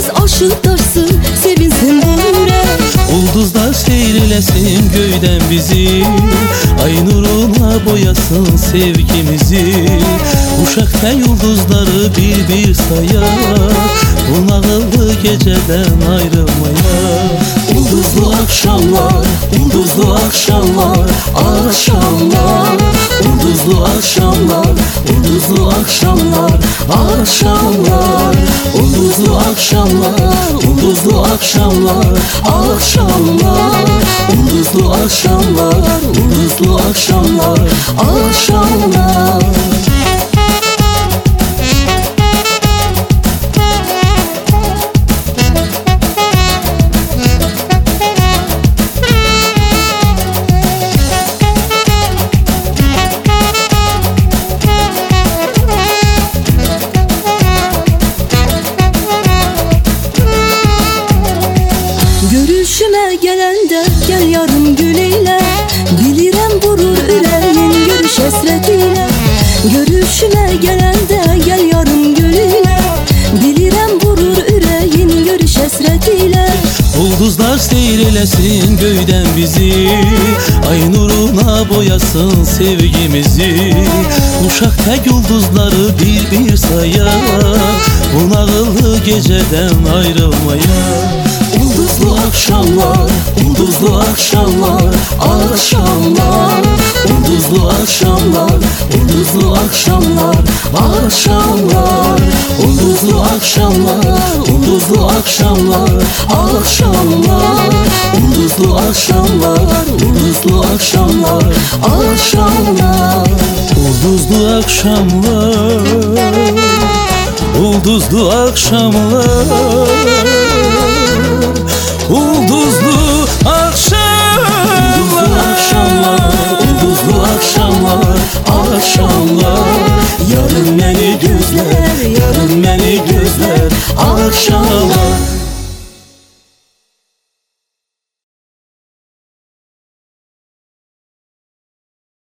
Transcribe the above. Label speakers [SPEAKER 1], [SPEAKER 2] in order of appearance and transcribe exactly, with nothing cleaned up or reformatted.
[SPEAKER 1] aşıqdaşsın, sevinsin bu ürək.
[SPEAKER 2] Ulduzlar seyriləsin göydən bizi, ay nuruna boyasın sevgimizi. Uşaqda ulduzları bir-bir sayar, bu nağıllı gecədən ayrılmayar.
[SPEAKER 1] Ulduzlu akşamlar, ulduzlu akşamlar, akşamlar. Ulduzlu akşamlar, ulduzlu akşamlar, akşamlar. Ulduzlu akşamlar, ulduzlu akşamlar, akşamlar. Ulduzlu akşamlar, ulduzlu akşamlar, akşamlar. Görüşüme gələndə gəl yarım gül ilə, bilirəm vurur ürəyin görüş həsrətilə. Görüşüme gələndə gəl yarım gül ilə, bilirəm vurur ürəyin görüş həsrətilə.
[SPEAKER 2] Ulduzlar seyriləsin göydən bizi, ay nuruna boyasın sevgimizi. Uşaq tək ulduzları bir-bir sayar, bu nağıllı gecədən ayrılmayar.
[SPEAKER 1] Ulduzlu akşamlar, ulduzlu akşamlar, akşamlar. Ulduzlu akşamlar, ulduzlu akşamlar, akşamlar. Ulduzlu akşamlar, ulduzlu akşamlar, akşamlar. Ulduzlu akşamlar, ulduzlu akşamlar, akşamlar.
[SPEAKER 2] Ulduzlu akşamlar, ulduzlu akşamlar. Ulduzlu akşamlar,
[SPEAKER 1] ulduzlu akşamlar, akşamlar. Yarın beni gözler, yarın beni gözler, akşamlar.